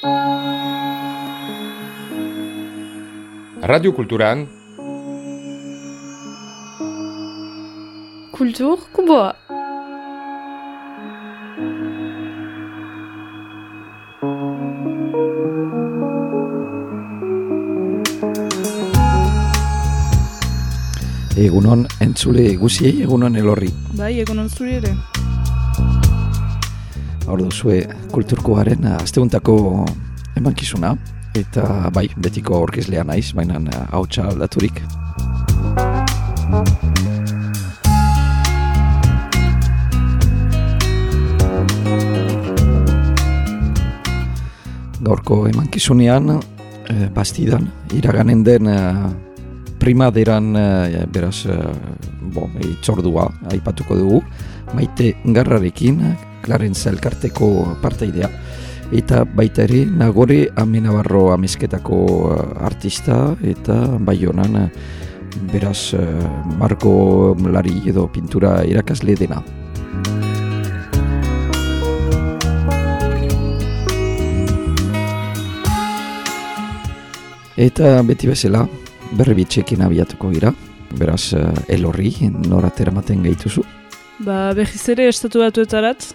Radio Kulturan Kultur Kuboa. Egunon entzule guziei, egunon elorri. Bai, egunon zuri ere. Hor duzue kulturkoaren asteuntako emankizuna, eta bai, betiko aurkezlea naiz, baina hautsa aldaturik. Gaurko emankizunean, bastidan, iraganen den primaderan beraz itzordua aipatuko dugu, Maite Garrarekin, Clarentza elkarteko parteidea, eta baita ere Nagore Amenabarro amezketako artista, eta Baionan beraz marko lari edo pintura irakasle dena. Eta beti bezala, berribitxekin abiatuko gira, beraz elorri, nora teramaten gaituzu? Berriz ere estatu batuetarat.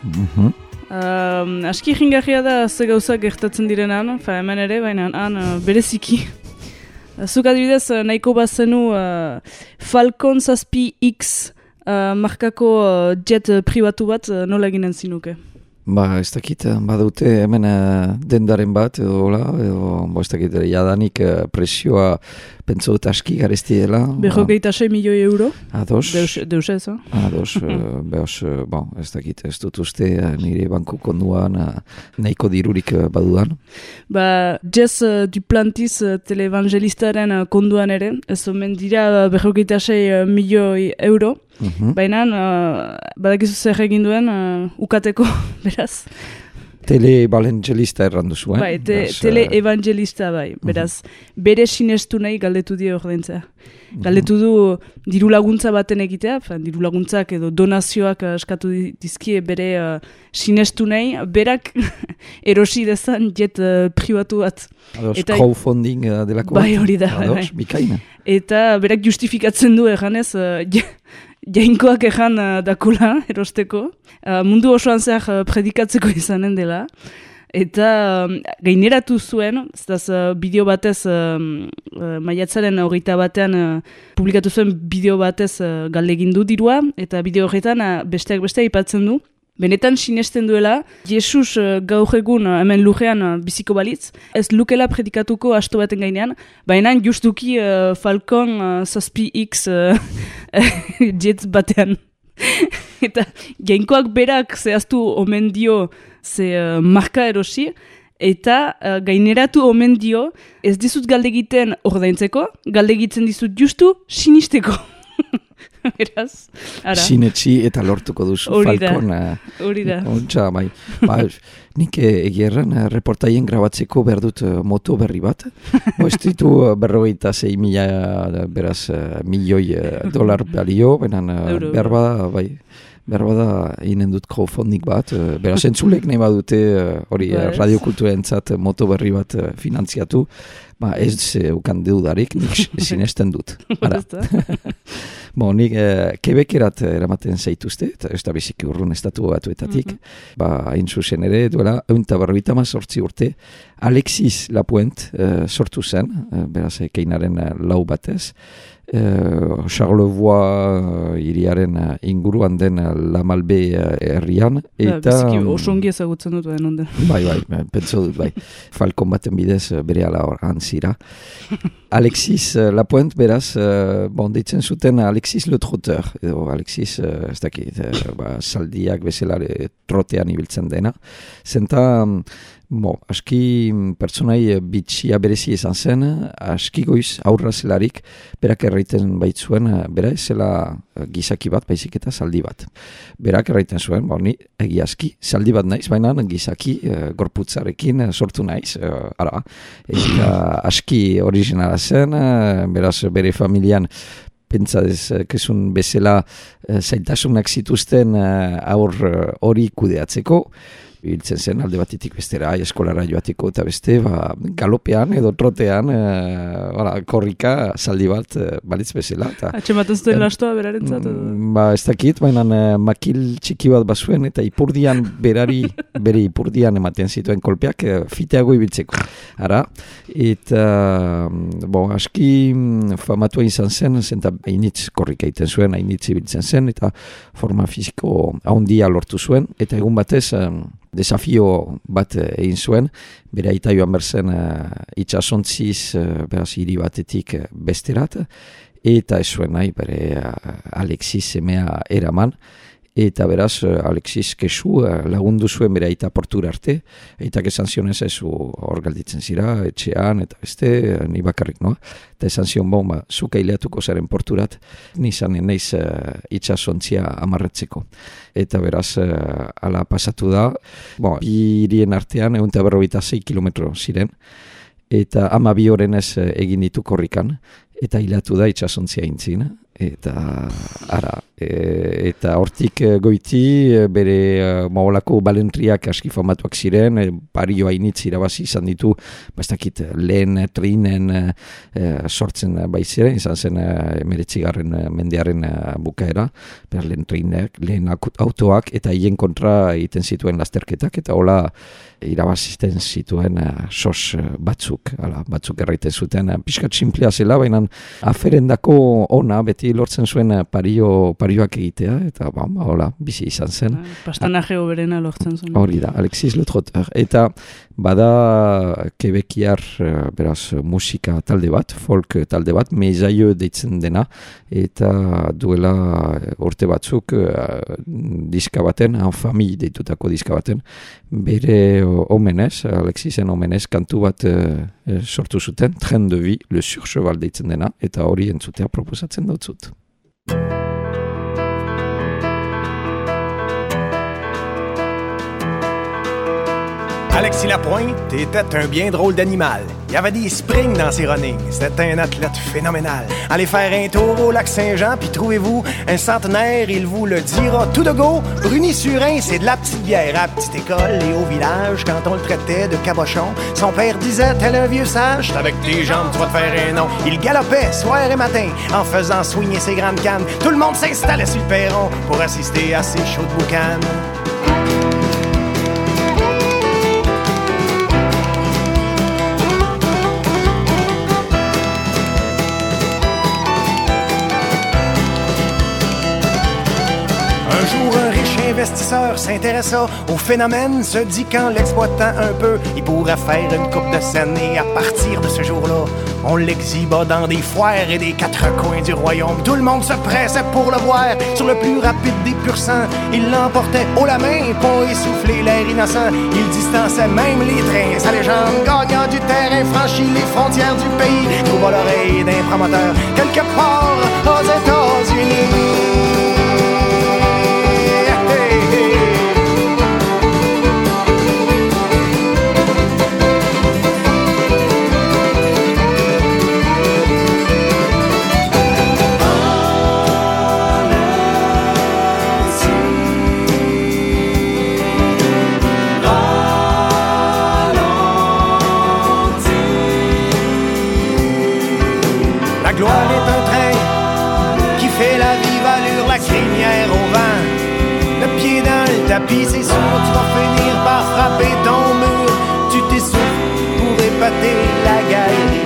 Aski jingarria da ze gauzak gertatzen direnan, hemen ere, baina han bereziki. Zuk adibidez, nahiko bazenu Falcon 7X markako jet pribatu bat nola eginen zinuke? Ez dakit, badute hemen dendaren bat, edo ez dakit, jadanik presioa pentsa dut aski garesti dela. 26 milioi euro? Ados. Deus ez, Ados, ez dakit, ez dut uste nire banku konduan nahiko dirurik badudan. Jess Duplantis televangelistaren konduan ere, ez omen dira 26 milioi euro. Baina, badakizu zer egin duen, ukateko, beraz. Tele-evangelista errandu zuen. Tele-evangelista, beraz, bere sinestu nahi galdetu dio ordaintzea. Galdetu du diru laguntza baten egitea, diru laguntzak edo donazioak eskatu dizkie bere sinestu nahi, berak erosi dezan jet pribatu bat. Crowdfunding delako bat. Bai, hori da. Bikaina. Eta berak justifikatzen du eganez, jainkoak egan dakola erosteko. Mundu osoan zehar predikatzeko izanen dela. Eta gaineratu zuen, bideo batez, maiatzaren 21 publikatu zuen bideo batez galdegindu dirua, eta bideo horretan besteak beste aipatzen du. Benetan sinesten duela, Jesus gaur egun hemen lujean biziko balitz, ez lukela predikatuko asto baten gainean, baina justuki Falcon 7X jet batean. Eta jainkoak berak zehaztu omen dio marka erosi, eta gaineratu omen dio ez dizut galdegiten ordaintzeko, galdegiten dizut justu sinisteko. Beraz, ara. Sinetxi eta lortuko duzu Falcon. Hori da. Ontsa, bai. Nik egierran reportaien grabatzeko behar dut moto berri bat. Ez ditu 46 milioi dolar balio, behar bada inen dut crowdfunding bat. Beraz, entzulek nahi badute hori radiokulturentzat moto berri bat finantziatu. Ez ukan deudarik, nik sinesten dut. Nik Quebekerat eramaten zaituzte, eta ez da biziki urrun estatu batuetatik. Hain zuzen ere, duela, 158 urte, Alexis Lapointe sortu zen, beraz, keinaren lau batez, Charlevoix hiriaren inguruan den La Malbe herrian. Biziki osongi ezagutzen dut behar onden. Bai, pentsa dut, bai. Falcon baten bidez bere ala antzira. Alexis Lapointe, beraz, deitzen zuten Alexis Le Trotteur, edo Alexis, ez dakit, saldiak bezalare trotean ibiltzen dena. Zenta, aski pertsonai bitxia berezi izan zen, aski goiz aurra zelarik, berak erraiten baitzuen, bera ezela gizaki bat, baizik eta zaldi bat. Berak erraiten zuen, ni egiazki, zaldi bat naiz, baina gizaki gorputzarekin sortu naiz, eta aski originala zen, beraz bere familian pentsa kezun bezala zailtasunak zituzten aur hori kudeatzeko, Biltzen zen alde batetik bestera, eskolara joateko eta beste, galopean edo trotean, korrika zaldi bat balitz bezala. Atxematen zuten lastoa berarentzat? Ez dakit, baina makil txiki bat bazuen eta ipurdian bere ipurdian ematen zituen kolpeak fiteago ibiltzeko. Ara, eta aski famatua izan zen, zenta hainitz korrika egiten zuen, hainitz ibiltzen zen, eta forma fisiko haundia lortu zuen, eta egun batez desafio bat egin zuen, bere aita joan berzen itxasontziz, beraz, hiri batetik besterat, eta ez zuen nahi, bere Alexis semea eraman, eta beraz, Alexis kesu lagundu zuen bere aita portura arte, eta esan zionez ez hor galditzen zira, etxean, eta beste, ni bakarrik noa, eta esan zion zuka ileatuko zaren porturat, nizan neiz itxasontzia amarretzeko. Eta beraz, ala pasatu da, bi hirien artean, 156 kilometro ziren, eta 12 horenez egin ditu korrikan, eta hilatu da itxasontzia intzin, eta ara, eta hortik goiti bere maolako balentriak aski famatuak ziren, pario hainitz irabazi izan ditu, bastakit lehen trinen sortzen baiziren, izan zen 19. mendearen bukaera, lehen trinek, lehen autoak, eta hien kontra egiten zituen lasterketak, eta hola irabazisten zituen sos batzuk erraiten zuten, pixkat simplea zela, baina aferendako ona, beti lortzen zuen parioak egitea, eta hola, bizi izan zen. Pastanaje oberena lortzen zuen. Hori da, Alexis Le Trotteur. Eta bada kebekiar, beraz, musika talde bat, folk talde bat, Mezaio deitzen dena, eta duela urte batzuk diska baten, Enfami deitutako diska baten, bere omenez, Alexisen omenez, kantu bat sortu zuten, Train de Vie, Le Surcheval deitzen dena, eta hori entzutea proposatzen dautzut. Alexis Lapointe était un bien drôle d'animal. Il y avait des springs dans ses runnings. C'était un athlète phénoménal. Allez faire un tour au lac Saint-Jean, puis trouvez-vous un centenaire, il vous le dira tout de go. Bruni-sur-Ain, c'est de la petite bière à petite école et au village, quand on le traitait de cabochon, son père disait, tel un vieux sage, avec tes jambes, tu vas te faire un nom. Il galopait soir et matin en faisant swinger ses grandes cannes. Tout le monde s'installait sur le perron pour assister à ses shows de boucanes. Investisseur s'intéressa au phénomène, se dit qu'en l'exploitant un peu, il pourrait faire une coupe de scène et à partir de ce jour-là, on l'exhiba dans des foires et des quatre coins du royaume. Tout le monde se pressait pour le voir sur le plus rapide des pur sang. Il l'emportait haut la main pour essouffler l'air innocent. Il distançait même les trains. Sa légende gagnant du terrain, franchit les frontières du pays, trouva l'oreille d'un promoteur quelque part aux États-Unis. Tapis, c'est sûr, tu vas finir par frapper ton mur. Tu t'essouffles pour épater la galerie.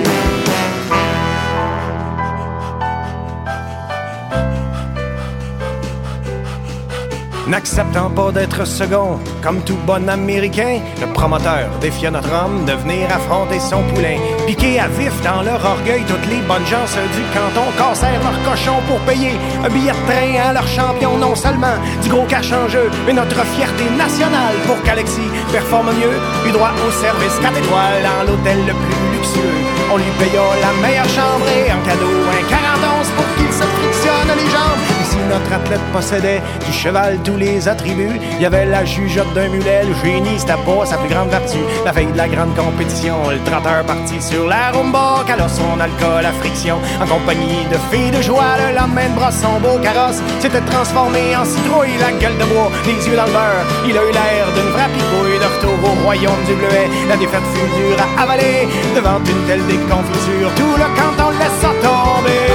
N'acceptant pas d'être second, comme tout bon Américain, le promoteur défia notre homme de venir affronter son poulain. Piqués à vif dans leur orgueil, toutes les bonnes gens du canton cassèrent leur cochon pour payer un billet de train à leur champion. Non seulement du gros cash en jeu, mais notre fierté nationale pour qu'Alexis performe mieux. Eut droit au service 4 étoiles dans l'hôtel le plus luxueux. On lui paya la meilleure chambre et en cadeau un 41 pour qu'il se frictionne les jambes. si notre athlète possédait du cheval tous les attributs. Il y avait la jugeote d'un mulet, le génie, c'était pas sa plus grande vertu. La veille de la grande compétition, le trotteur parti sur la rumba, cala son alcool à friction. En compagnie de filles de joie, le lendemain de brosse, son beau carrosse s'était transformé en citrouille, la gueule de bois, les yeux dans le beurre. Il a eu l'air d'une vraie picouille. De retour au royaume du bleuet, la défaite fut dure à avaler. Devant une telle déconfiture, tout le canton laissa tomber.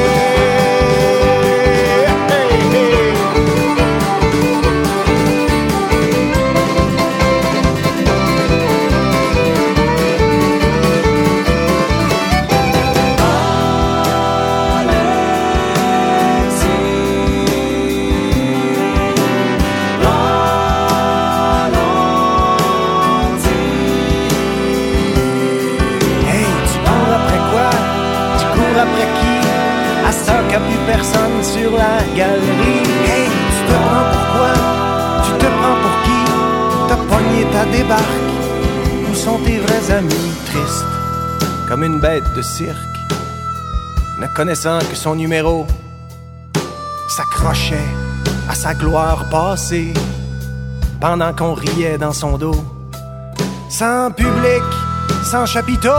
Plus personne sur la galerie. Hey, tu te prends pourquoi? Tu te prends pour qui? T'as pogné ta débarque. Où sont tes vrais amis? Tristes comme une bête de cirque, ne connaissant que son numéro, s'accrochait à sa gloire passée pendant qu'on riait dans son dos. Sans public, sans chapiteau,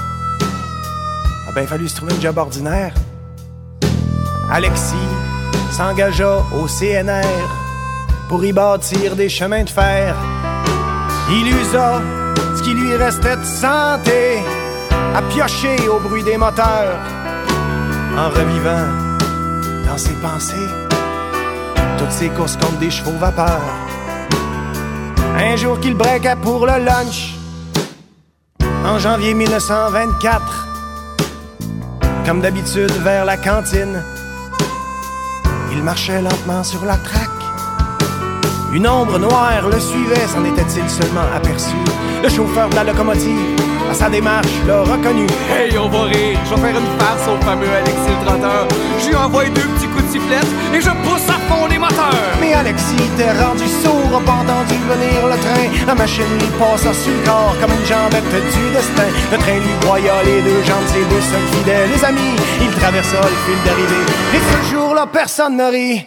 a ben fallu se trouver un job ordinaire. Alexis s'engagea au CNR pour y bâtir des chemins de fer. Il usa ce qui lui restait de santé à piocher au bruit des moteurs, en revivant dans ses pensées toutes ses courses contre des chevaux vapeur. Un jour qu'il breakait pour le lunch, en janvier 1924, comme d'habitude vers la cantine, il marchait lentement sur la traque. Une ombre noire le suivait, s'en était-il seulement aperçu. Le chauffeur de la locomotive, à sa démarche, l'a reconnu. Hey, on va rire, je vais faire une farce au fameux Alexis le trotteur. Je lui envoie 2 petits coups de sifflette et je pousse à fond les moteurs. Mais Alexis était rendu sourd, a pas entendu venir le train. La machine lui passa sur le corps comme une jambette du destin. Le train lui broya les 2 jambes, ses 2 seuls fidèles. Les amis, il traversa le fil d'arrivée. Et ce jour-là, personne ne rit.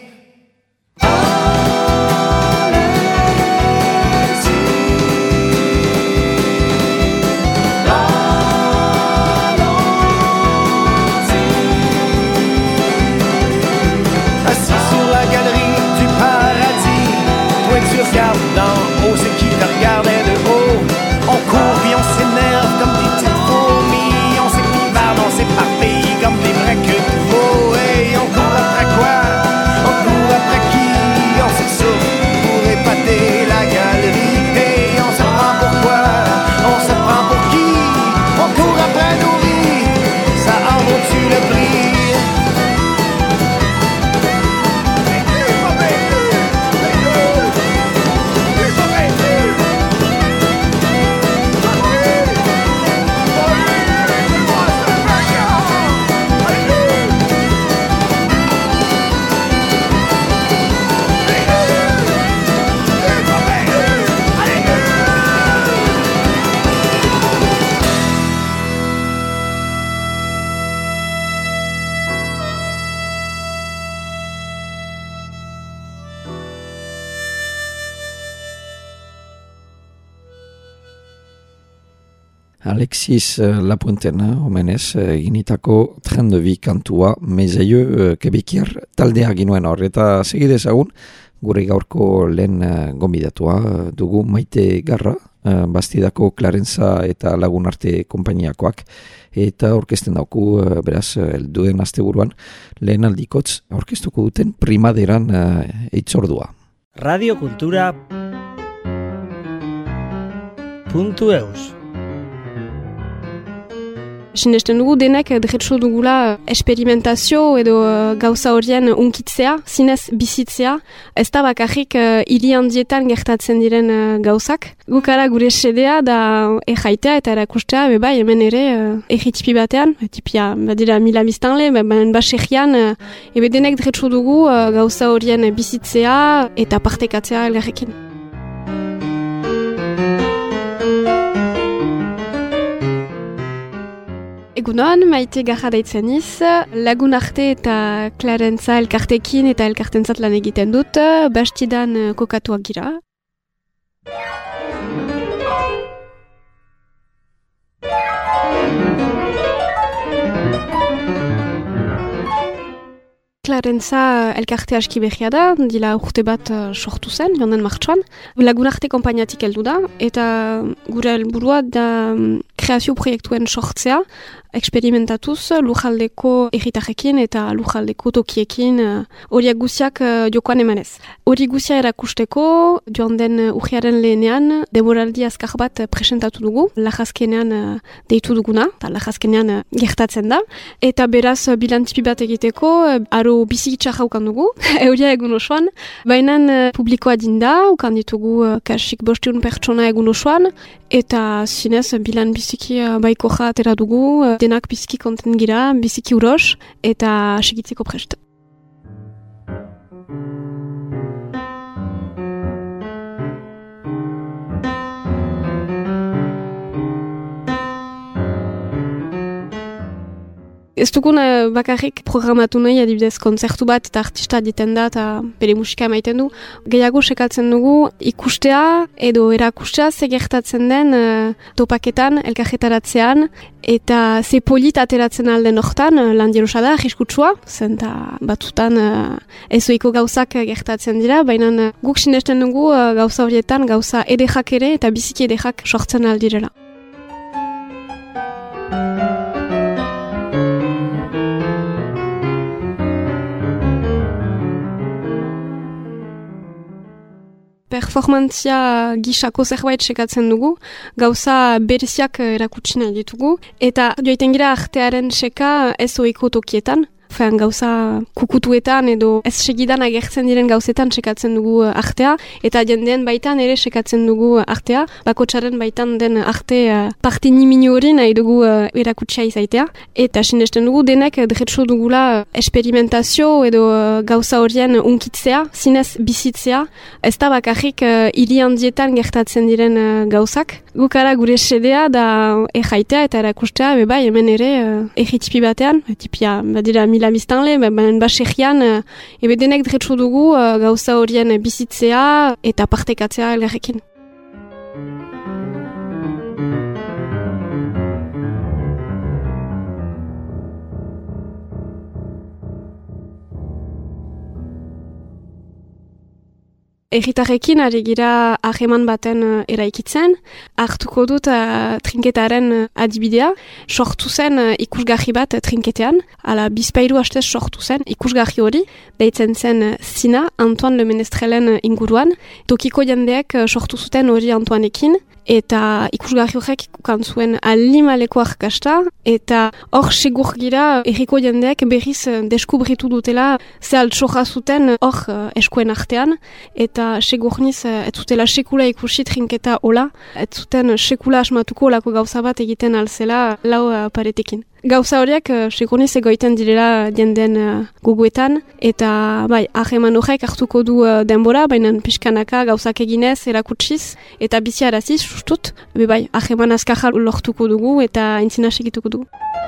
D'en haut, c'est qui te regardait de haut. On court puis on s'énerve comme des petites fourmis. On s'épivarde, on s'éparpille comme des vrais queues de veau. Hey, on court après quoi? On court après qui? On s'essouffle pour épater la galerie. Hey, on se prend pour quoi? On se prend pour qui? On court après nos vies. Ça en vaut-tu le prix? Alexis Lapuentena omenez eginitako Train de Vie kantua Mezeio Kebekier taldea ginuen hor. Eta segidezagun gure gaurko lehen gonbidatua dugu Maite Garra, Bastidako Clarentza eta Lagun Arte konpainiakoak, eta orkesten dauku beraz helduen asteburuan lehen aldikotz orkestuko duten primaderan eitzordua. radiokultura.eus Sinesten dugu denek derretxo dugula esperimentazio edo gauza horien unkitzea, zinez bizitzea. Ez da bakarrik hiri handietan gertatzen diren gauzak. Gukara gure sedea da erraitea eta erakustea, bai hemen ere erritipi batean, tipia badira 1000 biztanle, baserrian, denek derretxo dugu gauza horien bizitzea eta partekatzea elgarrekin. Egunon, Maite Garra deitzen iz, Lagun Arte eta Clarentza elkartekin eta elkartentzat lan egiten dut, bastidan kokatuak gira. Clarentza elkarte aski behia da, dila urte bat sortu zen, jonden martxoan. Lagun Arte konpainiatik heldu da, eta gure helburua da kreazio proiektuen sortzea, eksperimentatuz lujaldeko erritarrekin eta lujaldeko tokiekin horiak guziak jokoan emanez. Hori guzia erakusteko, joan den urriaren lehenean, demoraldi azkar bat presentatu dugu, lajazkenean deitu duguna, eta lajazkenean gertatzen da. Eta beraz bilantipi bat egiteko, aro bizikitsa jaukan dugu, euria egun osoan, baina publikoa dinda, ukan ditugu kasik 500 pertsona egun osoan, eta zinez bilan biziki baiko atera dugu, denak biziki konten gira, biziki uros, eta segitzeko prest. Ez dugun bakarrik programatu nahi, adibidez kontzertu bat eta artista diten da eta bere musika emaiten du. Gehiago sekatzen dugu ikustea edo erakustea ze gertatzen den topaketan, elkarretaratzean eta ze polit ateratzen alden hortan, lan jerosa da, arriskutsua, zenta batzutan ezoiko gauzak gertatzen dira, baina guk sinesten dugu gauza horietan, gauza edekak ere eta biziki edekak sortzen aldirela. Performantzia gisako zerbait sekatzen dugu, gauza bereziak erakutsi nahi ditugu, eta joiten gira artearen seka ez ohiko tokietan, gauza kukutuetan edo ez segidan agertzen diren gauzetan sekatzen dugu artea, eta jendeen baitan ere sekatzen dugu artea, bakotsaren baitan den arte parte nimini hori nahi dugu erakutsia izaitea, eta sinesten dugu denek derretso dugula esperimentazio edo gauza horien unkitzea, zinez bizitzea, ez da bakarrik hiri handietan gertatzen diren gauzak. Gukara gure sedea da erraitea eta erakustea, bai hemen ere erritipi batean, tipia badira mila biztanle, baserrian, denek derretso dugu gauza horien bizitzea eta partekatzea elgarrekin. Erritarrekin ari gira hageman baten eraikitzen, hartuko dut trinketaren adibidea, sortu zen ikusgarri bat trinketean, ala bizpairu hastez sortu zen ikusgarri hori, deitzen zen Zina, Antoine Le Menestrelen inguruan, tokiko jendeek sortu zuten hori Antoinekin, eta ikusgarri horrek ikukan zuen alimaleko arkasta, eta hor segur gira erriko jendeek berriz deskubritu dutela ze altsoja zuten hor eskuen artean, eta segurniz ez zutela sekula ikusi trinketa hola, ez zuten sekula asmatuko olako gauza bat egiten alzela lau paretekin. Gauza horiek segurniz egoiten direla jenden goguetan, eta bai, hageman horrek hartuko du denbora, baina pixkanaka gauzak eginez erakutsiz, eta bizi araziz, sustut, bai, hageman azkajar lortuko dugu eta entzina segituko dugu.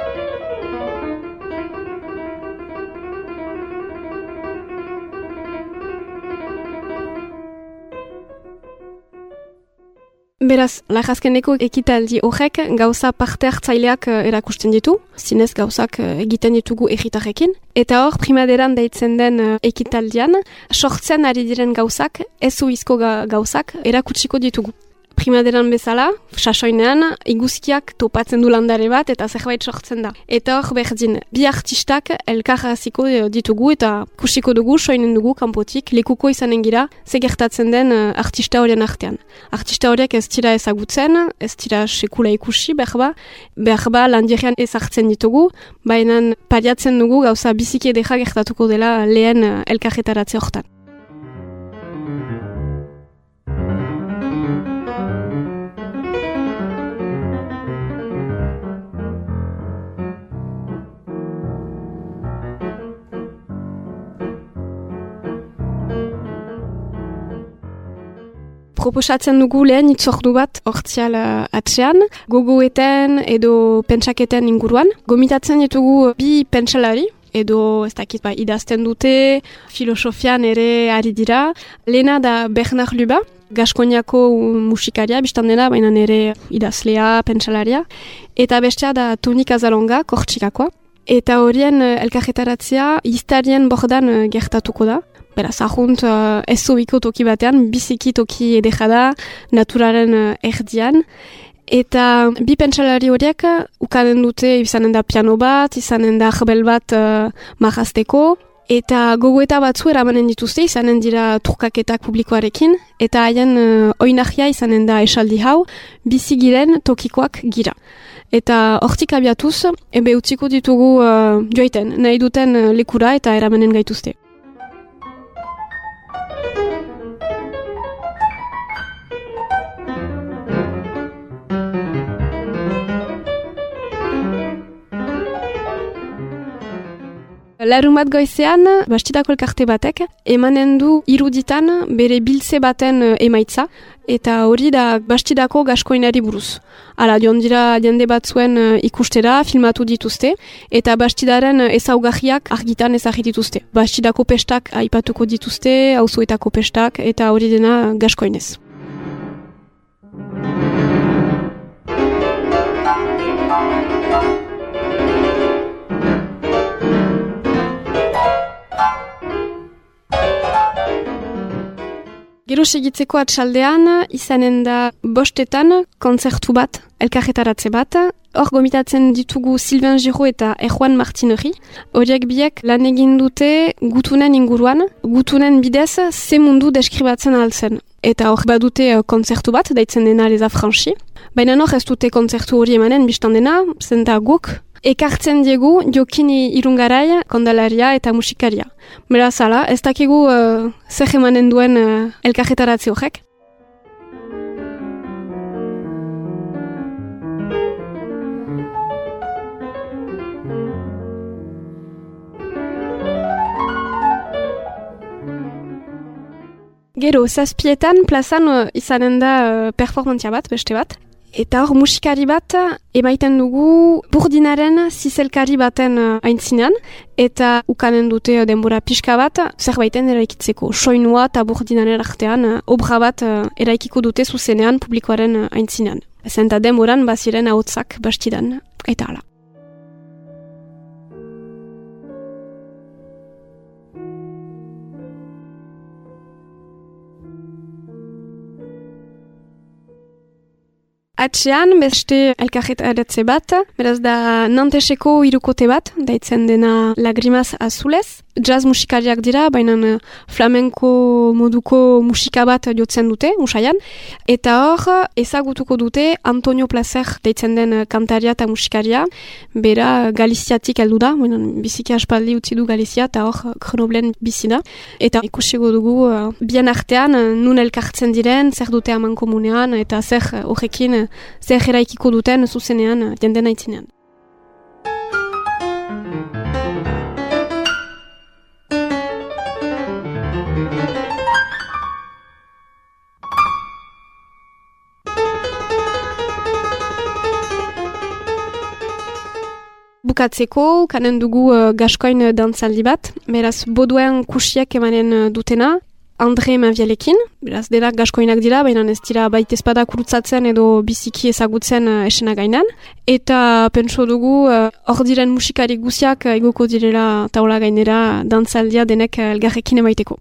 Beraz, lajazkeneko ekitaldi horrek gauza parte hartzaileak erakusten ditu, zinez gauzak egiten ditugu erritarrekin. Eta hor, primaderan deitzen den ekitaldian, sortzen ari diren gauzak, ez uizko gauzak erakutsiko ditugu. Primaderan bezala, sasoinean, iguzkiak topatzen du landare bat eta zerbait sortzen da. Eta hor berdin, bi artistak elkarraziko ditugu eta kusiko dugu, soinen dugu kanpotik, lekuko izanen gira, ze gertatzen den artista horien artean. Artista horiek ez dira ezagutzen, ez dira sekula ikusi, berba landirian ezartzen ditugu, baina pariatzen dugu gauza biziki edera gertatuko dela lehen elkarretaratze hortan. Proposatzen dugu lehen itzordu bat hortzial atzean, gogoeten edo pentsaketen inguruan. Gomitatzen ditugu bi pentsalari, edo ez dakit idazten dute, filosofian ere ari dira. Lehena da Bernard Luba, Gaskoniako musikaria, biztan dena, baina ere idazlea, pentsalaria. Eta bestea da Toni Kazalonga, Kortxikakoa. Eta horien elkarretaratzea iztarien bordan gertatuko da. Beraz, ahunt ez zubiko toki batean, biziki toki edera da, naturaren erdian. Eta bi pentsalari horiek ukanen dute izanen da piano bat, izanen da arbel bat marrazteko, eta gogoeta batzu eramanen dituzte, izanen dira trukaketak publikoarekin, eta haien oinahia izanen da esaldi hau, bizi giren tokikoak gira. Eta hortik abiatuz, utziko ditugu joaiten, nahi duten lekura eta eramanen gaituzte. Larunbat goizean, Bastidako elkarte batek, emanen du iruditan bere biltze baten emaitza, eta hori da Bastidako gaskoinari buruz. Hala, joan dira jende batzuen ikustera, filmatu dituzte, eta Bastidaren ezaugarriak argitan ezagit dituzte. Bastidako pestak aipatuko dituzte, auzoetako pestak, eta hori dena gaskoinez. Gero segitzeko atxaldean, izanen da 5 kontzertu bat, elkarretaratze bat. Hor gomitatzen ditugu Sylvain Giraud eta Juan Martineri. Horiek biek lan egin dute gutunen inguruan, gutunen bidez ze mundu deskribatzen altzen. Eta hor badute kontzertu bat, daitzen dena Les Affranchis. Baina hor ez dute kontzertu hori emanen biztan dena, zenta guk, ekartzen diegu Jokini Irungarai, kondalaria eta musikaria. Beraz ala, ez dakigu zer emanen duen elkarretaratze horrek. Gero, 7 plazan izanen da performantzia bat, beste bat. Eta hor musikari bat emaiten dugu burdinaren zizelkari baten aintzinean, eta ukanen dute denbora pixka bat zerbaiten eraikitzeko. Soinua eta burdinaren artean obra bat eraikiko dute zuzenean publikoaren aintzinean. Zenta denboran baziren ahotsak Bastidan, eta hala. Atxean, beste elkarretaratze bat, beraz da Nanteseko hirukote bat, daitzen dena Lagrimas Azules. Jazz musikariak dira, baina flamenko moduko musika bat jotzen dute, usaian. Eta hor, ezagutuko dute Antonio Placer daitzen den kantaria eta musikaria. Bera Galiziatik heldu da, biziki aspaldi utzi du Galizia eta hor Grenoblen bizi da. Eta ikusiko dugu bien artean nun elkartzen diren, zer dute aman komunean, eta zer horrekin zer eraikiko duten zuzenean jenden aitzinean. Bukatzeko, kanen dugu gaskoin dantzaldi bat, beraz Boduen kusiak emanen dutena, Andre Mavialekin, beraz denak gaskoinak dira, baina ez dira baitezpada kurutzatzen edo biziki ezagutzen esena gainan. Eta pentso dugu, hor diren musikari guziak igoko direla taula gainera dantzaldia denek elgarrekin emaiteko.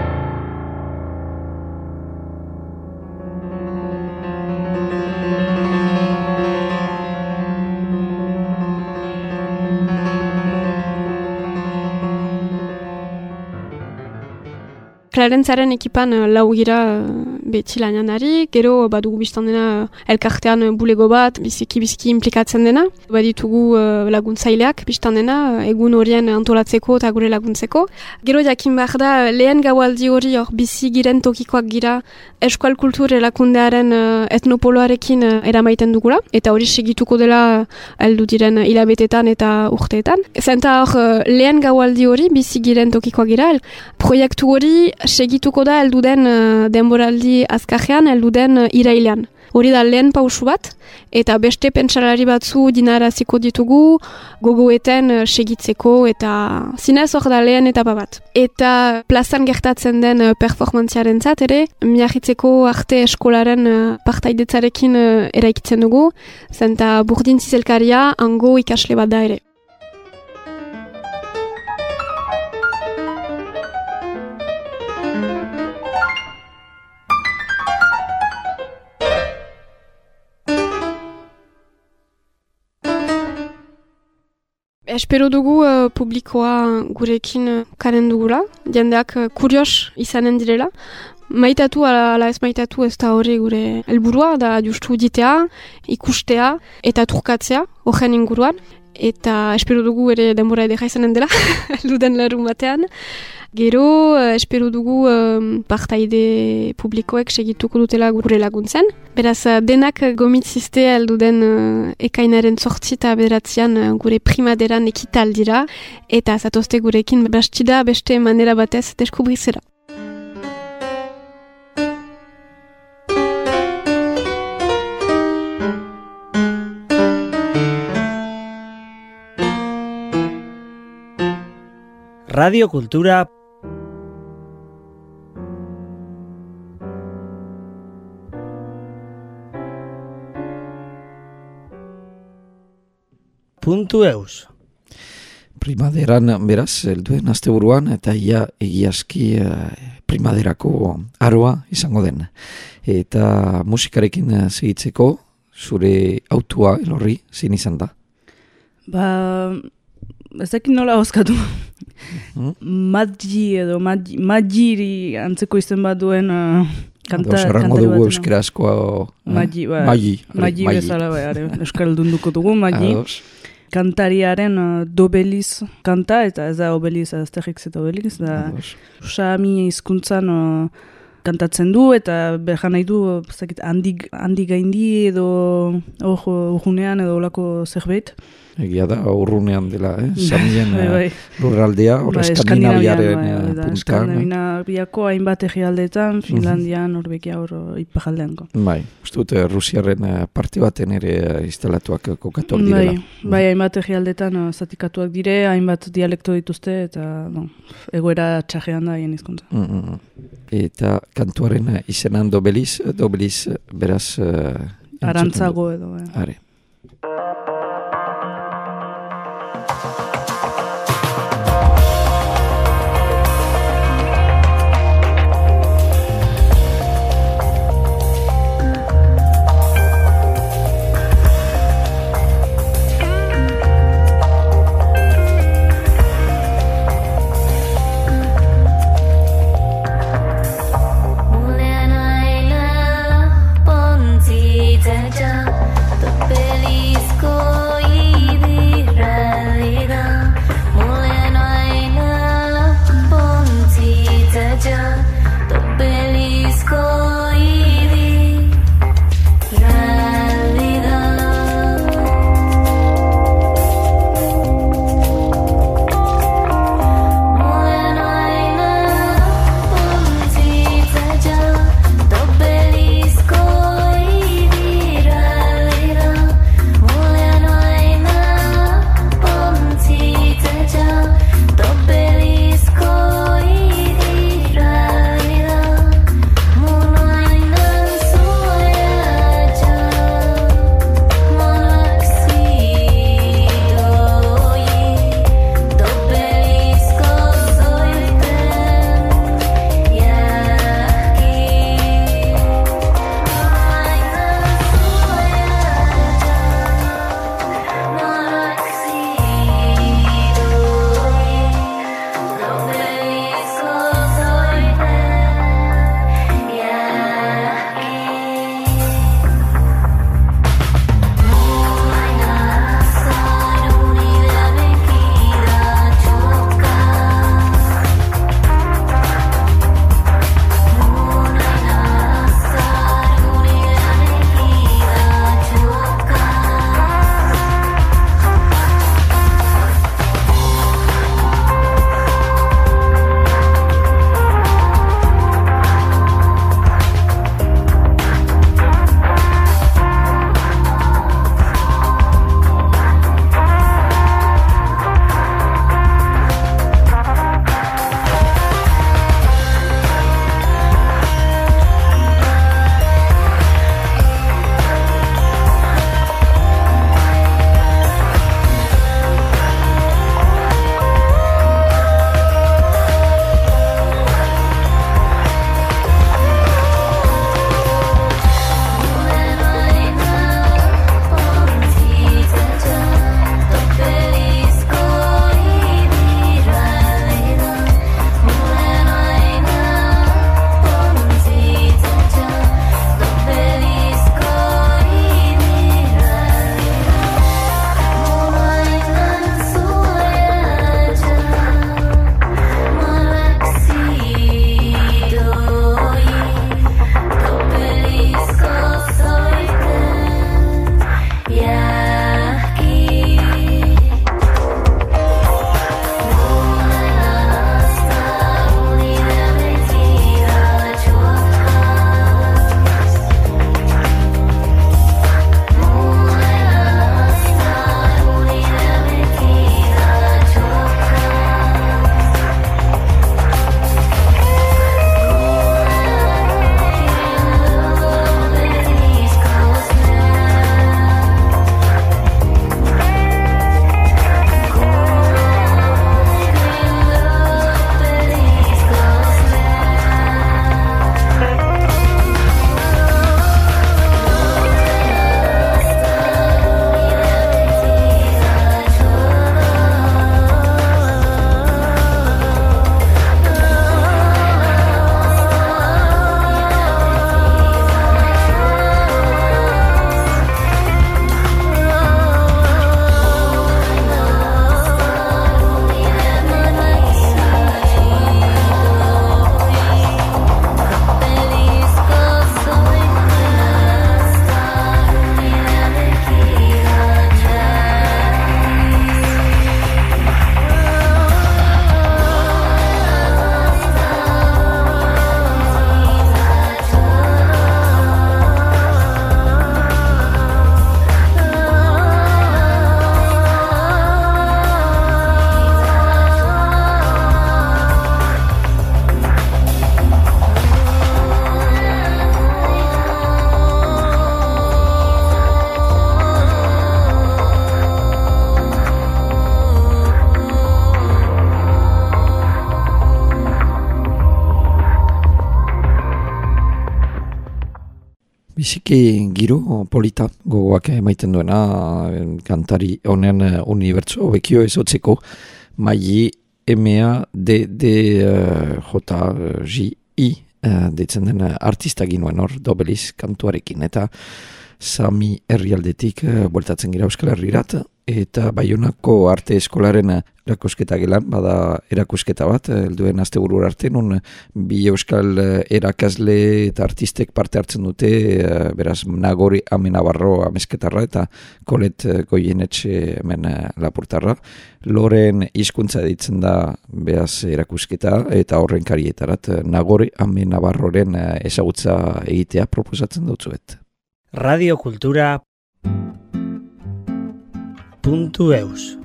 Klarentzaren ekipan lau gira beti lananari, gero badugu biztan dena elkartean bulego bat, biziki implikatzen dena. Baditugu laguntzaileak biztan dena, egun horien antolatzeko eta gure laguntzeko. Gero jakin behar da, lehen gaualdi hori hor bizi giren tokikoak gira Euskal Kultur erakundearen etnopoloarekin eramaiten dugula, eta hori segituko dela heldu diren hilabetetan eta urteetan. Zenta hor lehen gaualdi hori bizi giren tokikoak gira, proiektu hori segituko da heldu den denboraldi urtarri azkajean elduden irailean. Hori da lehen pausu bat, eta beste pentsalari batzu dinaraziko ditugu, gogoeten segitzeko, eta zinez hor da lehen etapa bat. Eta plazan gertatzen den performantziaren zat ere, miahitzeko arte eskolaren partaidetzarekin eraikitzen dugu, zenta burdin zizelkaria hango ikasle bat da ere. Espero dugu publikoa gurekin karen dugula, jendeak kurios izanen direla. Maitatu ala ez maitatu ez da hori gure helburua, da justu ditea, ikustea eta trukatzea horren inguruan. Eta espero dugu ere denbora edera izanen dela, elduden larun batean. Gero, espero dugu partaide publikoek segituko dutela gure laguntzen. Beraz, denak gomitzizte elduden ekainaren 8 eta 9 gure primaderan ekitaldira, eta zatozte gurekin bastida beste manera batez deskubrizera. Radio Kultura .eus. Primaderan beraz, helduen asteburuan eta ia egiazki primaderako aroa izango den. Eta musikarekin segitzeko zure autua elorri zein izan da? Ez dakit nola hozkatu. Magi edo magiri antzeko izen bat duen kantari dugu bat. Euskarazkoa Magi bezala euskaldunduko dugu, Magi. Kantariaren Dobeliz kanta, eta ez da Obeliz, Asterix eta Obelix, da Sami hizkuntzan kantatzen du, eta berjan nahi du handi gaindi edo urrunean edo olako zerbait. Egia da, urrunean dela, Samien lurraldea, Eskandinaviaren puntan. Eskandinaviako hainbat egialdetan, Finlandian, Norvegia, iparaldeanko. Bai, uste dut Rusiaren parte baten ere instalatuak kokatuak direla. Bai, hainbat egialdetan zatikatuak dire, hainbat dialekto dituzte, eta egoera txajean da hien hizkuntza. Eta kantuaren izenan Dobeliz beraz... Arantzago edo. Are. The biziki giro polita gogoak emaiten duena kantari honen unibertso bekio ezotzeko maili M-A-D-D-J-J-I deitzen den artista ginuen hor dobeliz kantuarekin eta Sami herrialdetik bueltatzen gira Euskal Herrirat eta Baionako arte eskolaren erakusketa gelan, bada erakusketa bat, helduen asteburura arte, non bi euskal erakasle eta artistek parte hartzen dute, beraz Nagori Amenabarro amezketarra eta Kolet Goienetxe hemen Lapurtarra. Loren hizkuntza ditzen da beraz erakusketa eta horren karietarat Nagori Amenabarroren ezagutza egitea proposatzen dutzuet. radiokultura.eus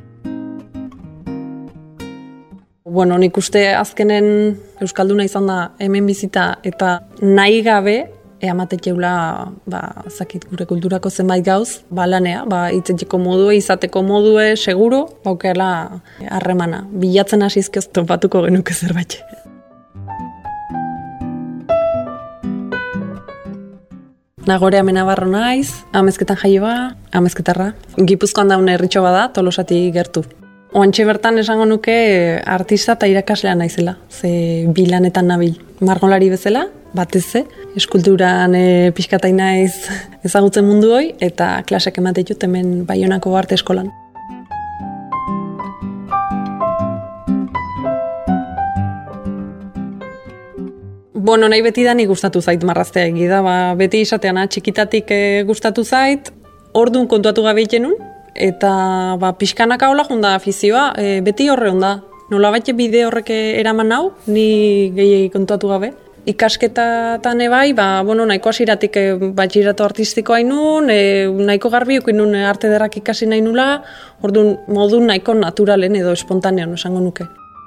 Bueno, nik uste azkenen Euskalduna izan da hemen bizita eta nahi gabe ematekeula zakit gure kulturako zenbait gauz, lanea, hitzeteko modue, izateko modue, seguro, baukela harremana. Bilatzen hasizkioz topatuko genuke zerbait. Nagore Amenabarro naiz, amezketan jaioa, amezketarra. Gipuzkoan daun herritxo bada, Tolosatik gertu. Oantxe bertan esango nuke artista eta irakaslea naizela, ze bilanetan nabil. Margolari bezala, batez ze, eskulturan pixkatai naiz ezagutzen mundu hoi, eta klasek emate ditut hemen Baionako arte eskolan. Bueno, nahi beti da nik gustatu zait marraztea egida, beti izatean txikitatik gustatu zait, orduan kontuatu gabe ikenun, eta pixkanaka hola junda afizioa, beti horre onda. Nolabait bide horrek eraman nau, ni gehiagi kontuatu gabe. Ikasketatan ebai, nahiko hasiratik batxiratu artistikoa inun, nahiko garbi inun arte derrak ikasi nahi nula, orduan modu nahiko naturalen edo espontanean esango nuke.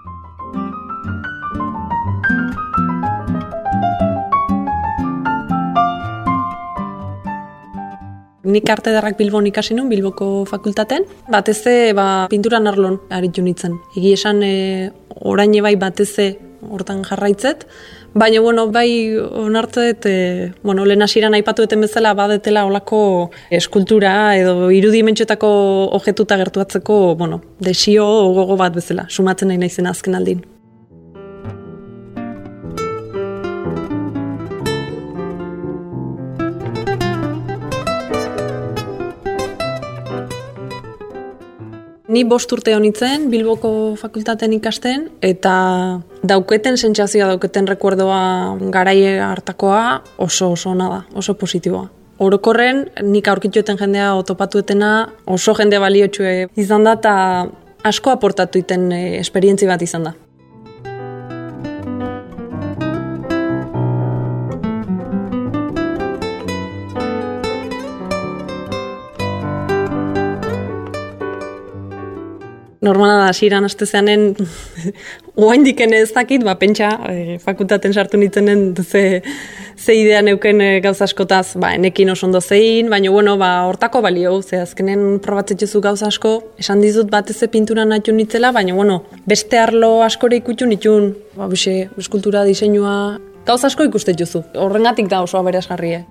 Nik arte derrak Bilbon ikasi nun, Bilboko fakultaten. Bateze, pinturan arlon aritu nintzen. Egi esan, orain bai bateze hortan jarraitzet. Baina, bai onartzet, lehen hasiran aipatueten bezala badetela olako eskultura edo irudimentxoetako objetuta gertuatzeko, desio gogo bat bezala, sumatzen nahi naizen azken aldin. Ni 5 urte honitzen, Bilboko fakultaten ikasten, eta dauketen sentsazioa, dauketen rekuerdoa garai hartakoa oso ona da, oso positiboa. Orokorren, nik aurkitueten jendea otopatuetena oso jende baliotsue izan da, eta asko aportatu iten esperientzi bat izan da. Normala da, hasiran astezeanen oaindiken ez dakit, pentsa, fakultaten sartu nitzenen ze idea neuken gauza askotaz, enekin oso ondo zein, baina hortako balio, ze azkenen probatzetxezu gauza asko, esan dizut batez pinturan natxu nitzela, baina beste arlo askore ikutxu nitxun, eskultura, diseinua, gauza asko ikustetxuzu, horrengatik da oso aberasgarrie.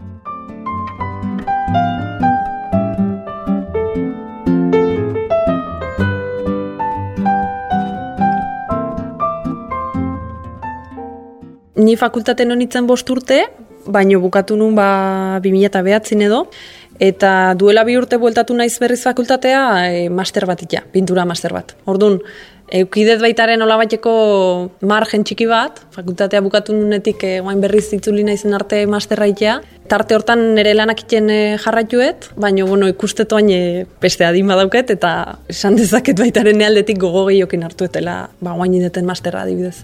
Ni fakultaten honitzen 5 urte, baino bukatu nun 2009 edo, eta duela 2 urte bueltatu naiz berriz fakultatea master bat ita, pintura master bat. Orduan, eukidet baitaren olabateko margen txiki bat, fakultatea bukatu nunetik oain berriz itzuli naizen arte masterra itea. Tarte hortan nire lanak iten jarraituet, baina ikustetu hain beste adin badauket, eta esan dezaket baitaren aldetik gogo gehiokin hartuetela, oain ideten masterra adibidez.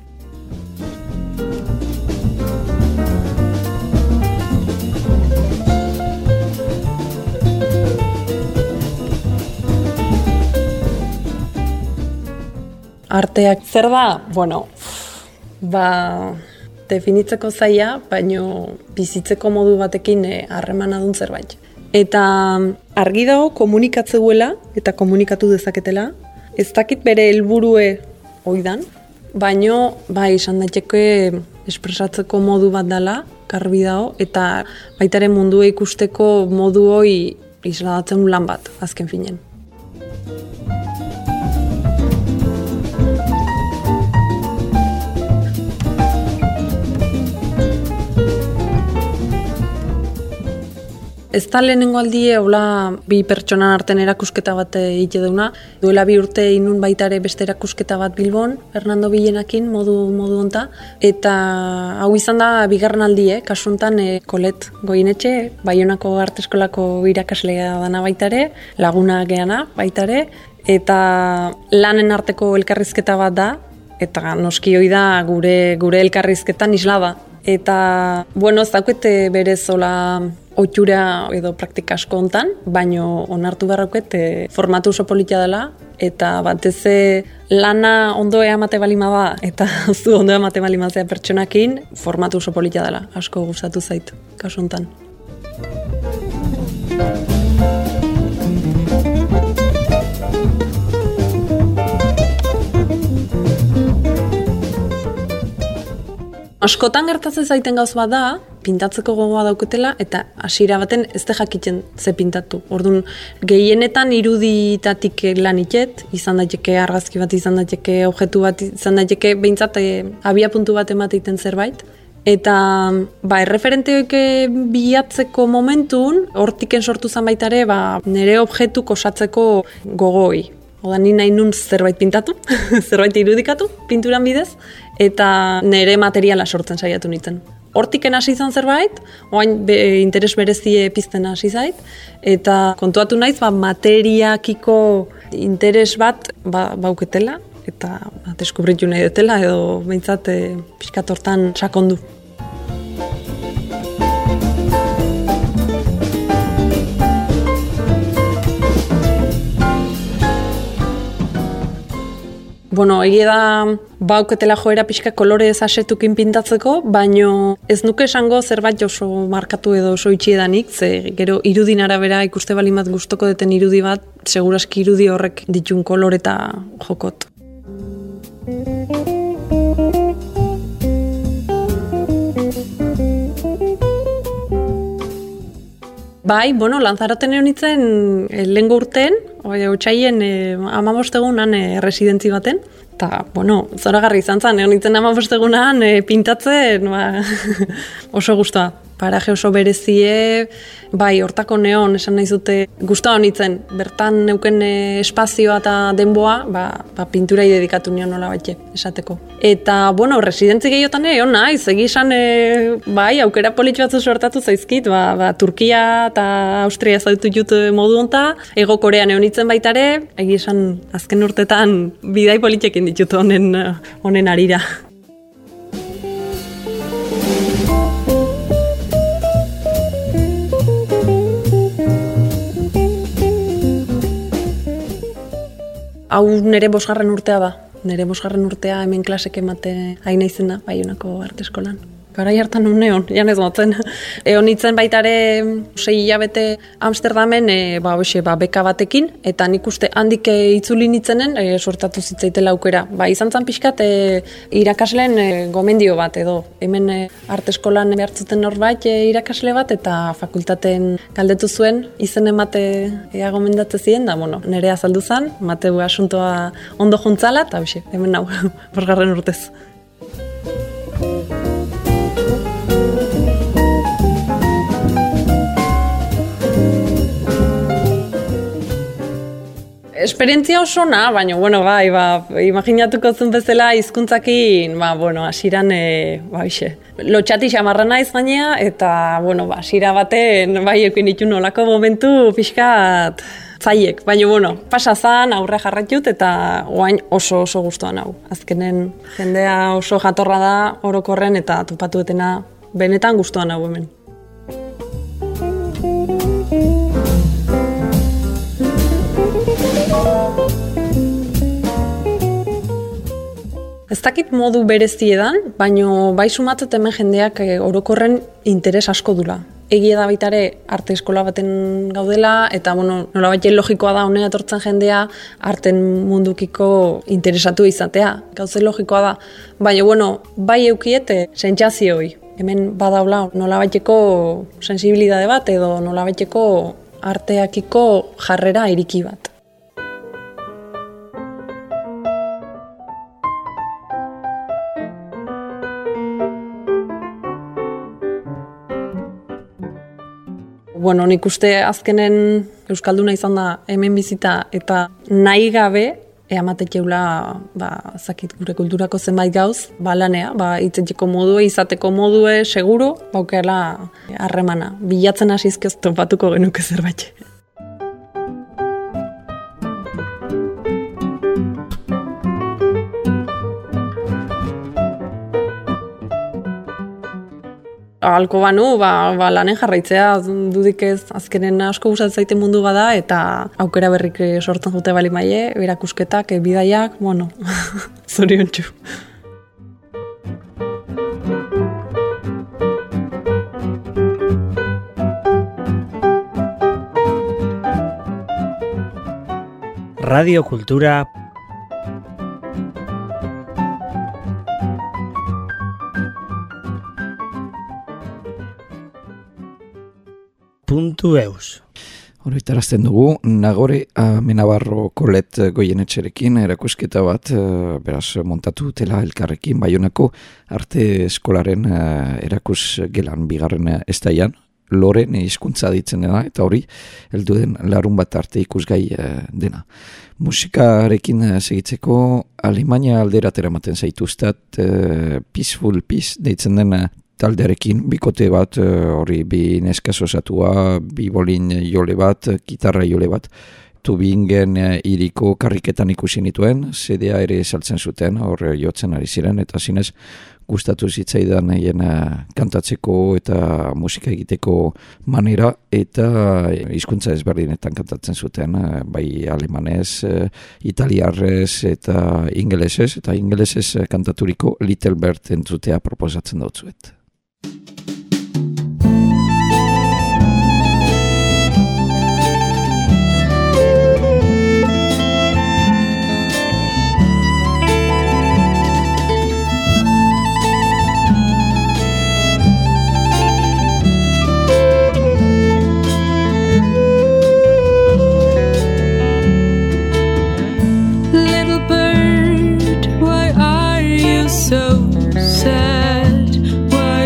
Arteak zer da? Definitzeko zaila, baino bizitzeko modu batekin harremana dun zerbait. Eta argi dago komunikatzeuela eta komunikatu dezaketela. Ez dakit bere helburue oidan, baino izan daiteke espresatzeko modu bat dela, garbi dago, eta baitaren mundua ikusteko modu hoi isladatzen lan bat, azken finen. Ez da lehenengo aldie, hola bi pertsonan arten erakusketa bat egite duna. Duela 2 urte inun baitare beste erakusketa bat Bilbon, Fernando Villenakin modu honta. Eta hau izan da bigarren aldie, kasu hontan Kolet Goinetxe, Baionako Arte Eskolako irakaslea dana baitare, laguna geana baitare, eta lanen arteko elkarrizketa bat da, eta noski hoi da gure elkarrizketan islada. Eta, bueno, ez daukete berez hola ohitura edo praktika asko hontan, baino onartu beharrauket formatu oso politia dela, eta batez lana ondo emate balima da, eta zu ondo emate balima zea pertsonakin, formatu oso politia dela, asko gustatu zait, kasu hontan. Askotan gertatzen zaiten gauz bat da, pintatzeko gogoa dauketela, eta hasiera baten ez da jakiten ze pintatu. Orduan, gehienetan iruditatik lan iket, izan daiteke argazki bat, izan daiteke objektu bat, izan daiteke behintzat abia puntu bat emateiten zerbait. Eta erreferenteok bilatzeko momentun, hortiken sortu zan baitare, nire objektu osatzeko gogoi. Oda, ni nahi nun zerbait pintatu, zerbait irudikatu, pinturan bidez, eta nire materiala sortzen saiatu nintzen. Hortiken hasi izan zerbait, oain interes berezie pizten hasi zait, eta kontuatu naiz materiakiko interes bat bauketela, eta deskubritu nahi dutela, edo behintzat pixkat hortan sakondu. Bueno, egia da bauketela joera pixka kolore asetukin pintatzeko, baino ez nuke esango zerbait oso markatu edo oso itxiedanik, ze gero irudin arabera ikuste balin bat gustoko deten irudi bat, seguraski irudi horrek ditun kolore eta jokot. Lanzaroten egon nintzen lehengo urten, otsaien 15 egunan residentzi baten, eta, zoragarri izan zen, egon nintzen 15 egunan pintatzen, oso gustoa. Paraje oso berezie, hortako neon, esan nahi zute, gustoa honitzen, bertan neuken espazioa eta denboa, pinturai dedikatu nion nola baite, esateko. Eta, residentzi gehiotan egon naiz, egizan, aukera politxo batzu sortatu zaizkit, Turkia eta Austria zautu jut modu honta, Ego Korean egon nintzen baitare, egizan azken urtetan bidai politxekin ditut honen arira. Hau nire 5. urtea da. Nire 5. urtea hemen klasek emate haina izen da, Baionako Arte Eskolan. Garai hartan uneon, janez motzen. Egon nintzen baitare 6 hilabete Amsterdamen beka batekin, eta nik uste handik itzuli nintzenen sortatu zitzaitela aukera. Izan zan pixkat irakasleen gomendio bat edo. Hemen Arte Eskolan behartzuten norbait irakasle bat, eta fakultaten galdetu zuen izen emate gomendatze ziren, da nire azaldu zan, mateu asuntoa ondo juntzala, eta hemen nau, 5. urtez. Esperientzia oso na, baina, imaginatuko zuen bezala hizkuntzakin, hasiran, lotxati xamarra naiz gainea, eta, hasira baten, ekin ditu nolako momentu pixkat zaiek. Baina, pasazan, aurre jarratut, eta oain oso gustuan hau. Azkenen jendea oso jatorra da, orokorren, eta topatu etena benetan gustuan hau hemen. Ez dakit modu bereziedan, baino sumatzet hemen jendeak orokorren interes asko dula. Egia da baitare arte eskola baten gaudela, eta nolabait logikoa da honea etortzen jendea arten mundukiko interesatu izatea. Gauze logikoa da, baina bai eukiete sentsazio hori. hemen badaula nolabaiteko sensibilidade bat edo nolabaiteko arteakiko jarrera iriki bat. Bueno, nik uste azkenen euskalduna izan da hemen bizita eta nahi gabe ematekeula zakit gure kulturako zenbait gauz, lanea, hitzeteko modue, izateko modue, seguru, baukela harremana. Bilatzen hasizkez topatuko genuke zerbait. Ahalko banu, lanen jarraitzea dudik ez azkenen asko gustatzen zaite mundu bada eta aukera berrik sortzen dute bali maile, erakusketak, bidaiak, bueno, zoriontsu. Radio Kultura .eus. Horretarazten dugu, Nagore Amenabarro Kolet Goienetxerekin erakusketa bat, beraz montatu dutela elkarrekin, Baionako arte eskolaren erakus gelan bigarren estaian, loren hizkuntza ditzen dena, eta hori, heldu den larun bat arte ikusgai dena. Musikarekin segitzeko, Alemania alderatera maten zaituztat, Peaceful Peace deitzen den taldearekin, bikote bat, hori bi neskaz osatua, bi bolin jole bat, gitarra jole bat, Tubingen iriko karriketan ikusi nituen, CD-a ere saltzen zuten, hor jotzen ari ziren, eta zinez gustatu zitzaidan hien kantatzeko eta musika egiteko manera, eta hizkuntza ezberdinetan kantatzen zuten, bai alemanez, italiarrez eta ingelesez, eta ingelesez kantaturiko Little Bird entzutea proposatzen dautzuet. So sad, why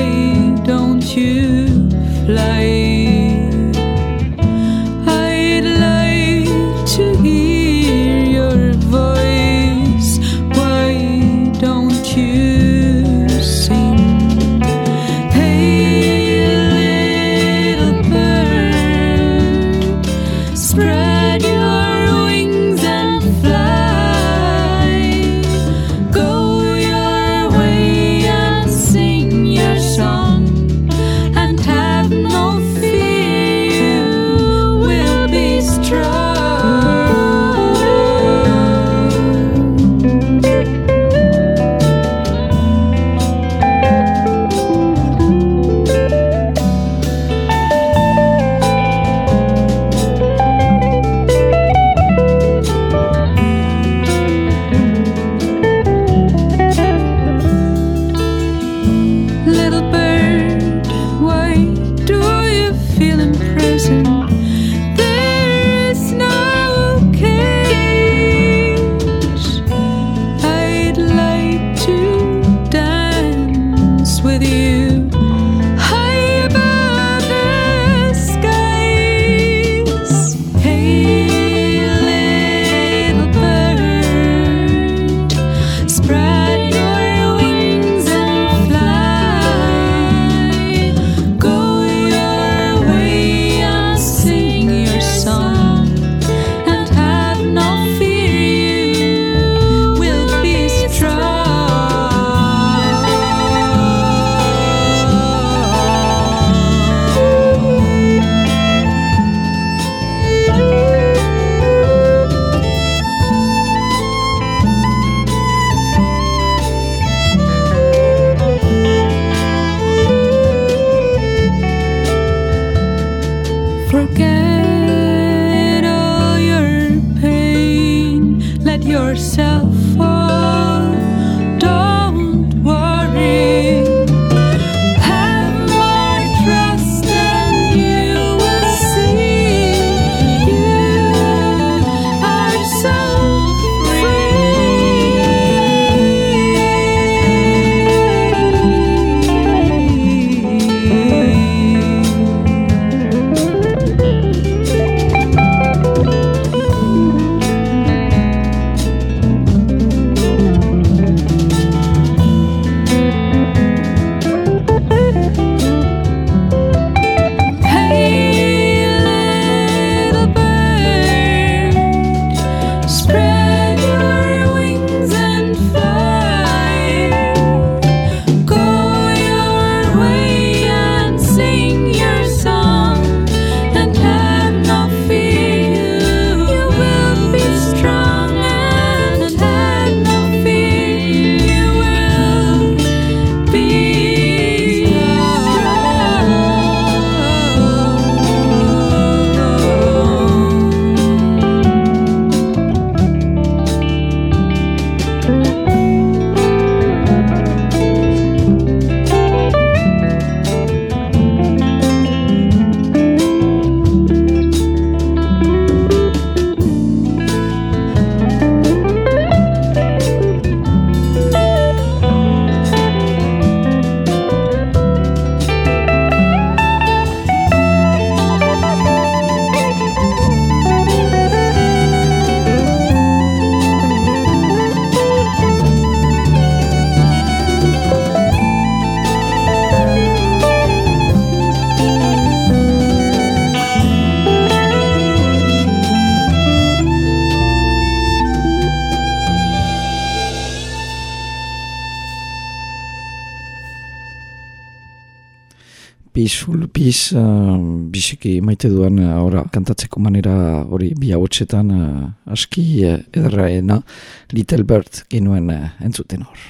Peaceful Peace, bisiki maite duan kantatzeko manera hori bi hautsetan aski ederraena Little Bird genuen entzuten hor.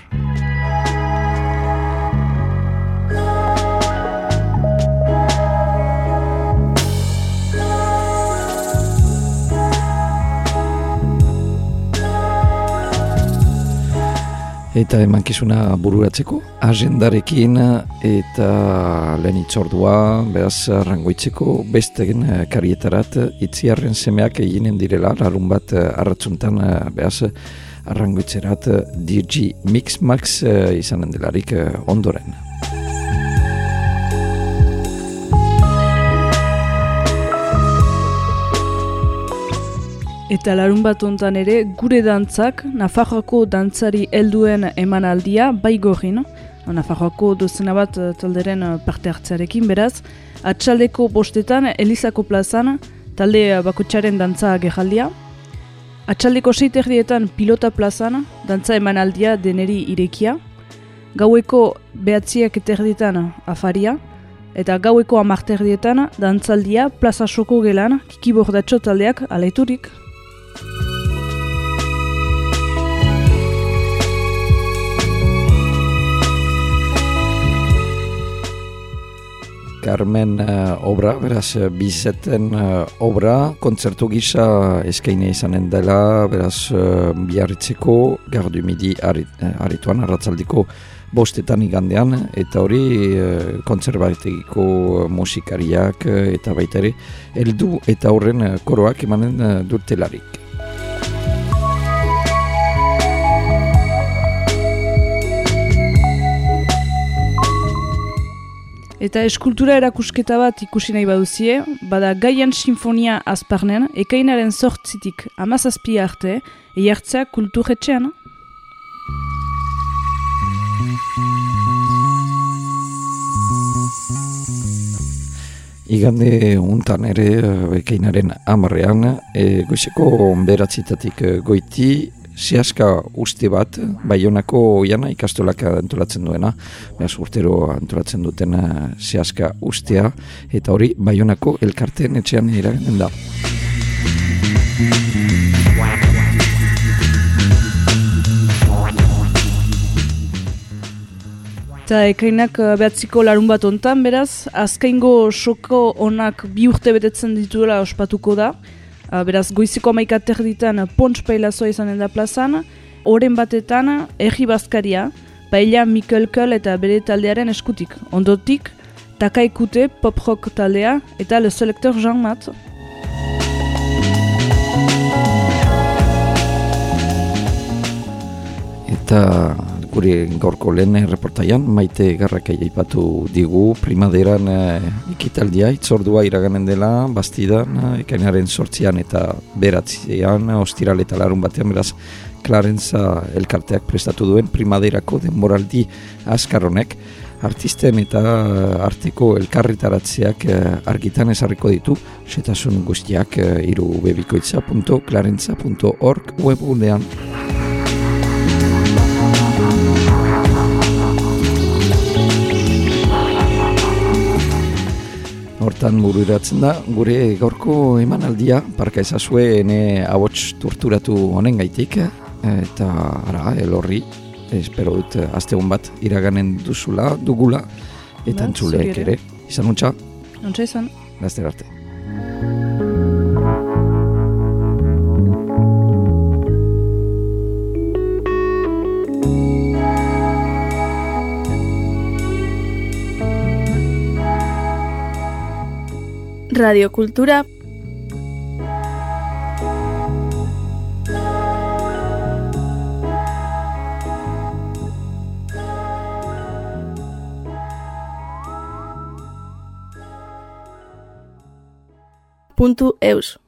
Eta emankizuna bururatzeko, agendarekin eta lehen itzordua, beraz rangoitzeko bestegen karietarat itziarren semeak eginen direla, larun bat arratzuntan beraz rangoitzerat DG Mix Max izanen delarik ondoren. Eta larun bat ontan ere, gure dantzak, Nafarroako dantzari helduen emanaldia, Baigorrin, Nafarroako dozena bat talderen parte hartzearekin, beraz, atxaldeko bostetan, Elizako plazan, talde bakotxaren dantza geraldia. Atxaldeko 6:00 pilota plazan, dantza emanaldia deneri irekia. Gaueko 9:30 afaria. Eta gaueko 10:00 dantzaldia plaza soko gelan, Kiki Bordatxo taldeak alaiturik. Carmen obra, beraz bizeten obra, kontzertu gisa eskaine izanen dela, beraz biarritzeko, Gare du Midi arituan, arratzaldiko bostetan igandean, eta hori kontserbategiko musikariak eta baita ere, heldu eta horren koroak emanen dutelarik. Eta eskultura erakusketa bat ikusi nahi baduzie, bada Gaian Sinfonia Azparnen, ekainaren 8-tik 17 arte, Eiartzea kulturretxean. Igande untan ere, ekainaren 10ean, goizeko 9:00 goiti, Sehaska uste bat, Baionako oiana ikastolak antolatzen duena, behaz urtero antolatzen duten Sehaska ustea, eta hori Baionako elkarteen etxean iraganen da. Eta ekainak 9 larun bat ontan, beraz, azkaingo soko onak 2 urte betetzen dituela ospatuko da. Beraz, goiziko 11:00 Pontx Pailazoa izanen da plazan, oren batetan Erri Bazkaria, Paella Mikel Köl eta bere taldearen eskutik. Ondotik, Takaikute pop rock taldea eta Le Selecteur Jean Mat. Eta gure gaurko lehen reportaian, Maite Garrakai aipatu digu, primaderan ekitaldia, itzordua iraganen dela, Bastidan, ekainaren 8 eta 9 ostiral eta larun batean, beraz, Clarentza elkarteak prestatu duen primaderako denboraldi azkarronek, artisten eta arteko elkarritaratzeak argitan ezarriko ditu, setasun guztiak irubebikoitza.clarentza.org webunean. Hortan bururatzen da, gure gaurko emanaldia, parka ezazue ene ahots torturatu honen gaitik, eta ara, elorri, espero dut astegun bat iraganen dugula, eta entzuleek ere. Izan untxa? Untxa izan. Laster arte. Radio Kultura. .eus